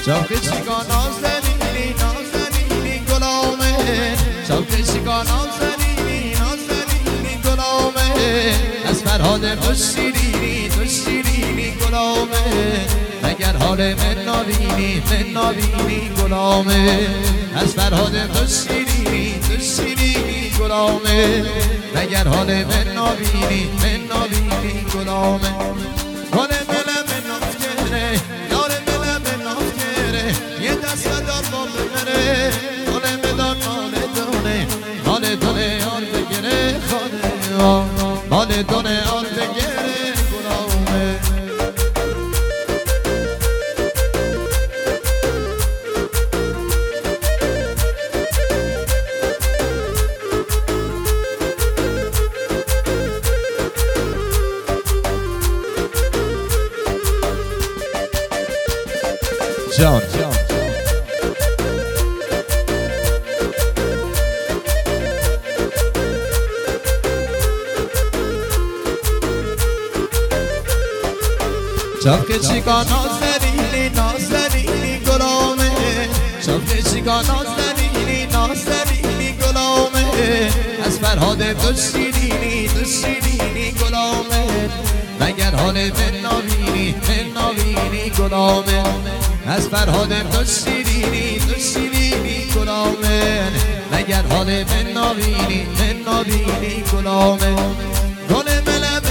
شوق چیکار نازنینی نازنینی گلامه شوق چیکار نازنینی نازنینی گلامه از فرهاد تو شیرینی تو شیرینی گلامه مگر حال من نابینی گلامه از فرهاد تو شیرینی تو شیرینی گلامه مگر حال من نابینی گلامه گل ملم نافگره یار ملم نافگره یه دست دار با ببره گل مدار مال دونه آر بگره خاله مال دونه آر بگره گلامه جان شوق چیکار نازنینی نازنینی گلامه شوق چیکار نازنینی نازنینی گلامه از فرهاد تو شیرینی تو شیرینی گلامه مگر حال من نابینی گلامه از فرهاد تو شیرینی تو شیرینی گلامه مگر حال من نابینی گلامه گل ملم